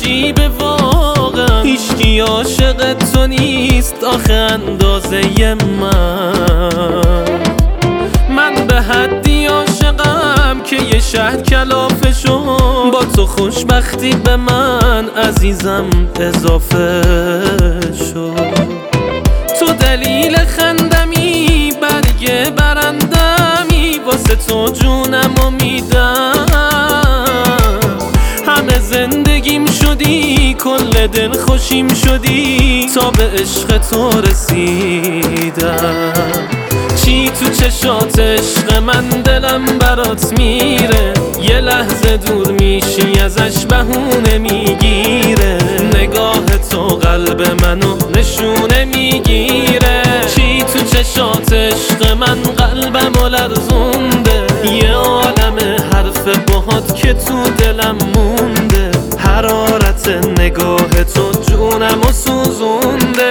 عجیبه واقعا، هیچکی عاشق تو نیست آخه اندازه من به حدی عاشقم که یه شهر کلافه شد، با تو خوشبختی به من عزیزم اضافه شد. تو دلیل خندمی، برگ برندمی، واسه تو جونمو میدم. همه زندگیم شدی، کل دل خوشیم شدی، تا به عشق تو رسیدم. چی تو چشات عشق من، دلم برات میره، یه لحظه دور میشی ازش بهونه میگیره. نگاه تو قلب منو نشونه میگیره. چی تو چشات عشق من، قلبمو لرزونده، یه عالم حرف باهات که تو دلم مونده. حرارت نگاه تو جونمو سوزونده.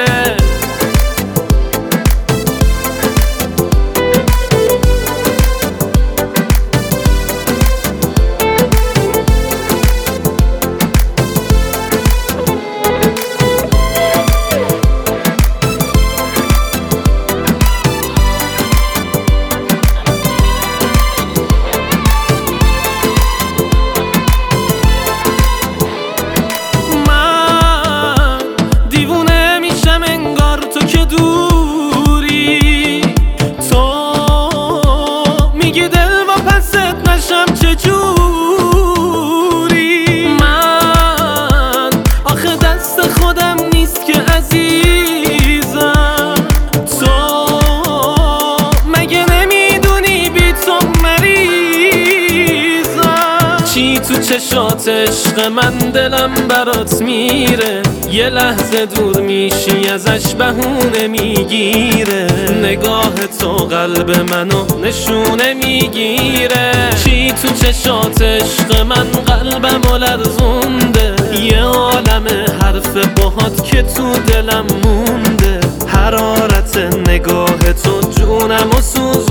تو چشات عشق من، دلم برات میره، یه لحظه دور میشی ازش بهونه میگیره. نگاه تو قلب منو نشونه میگیره. چی تو چشات عشق من، قلبمو لرزونده، یه عالم حرف باهات که تو دلم مونده. حرارت نگاه تو جونمو سوزونده.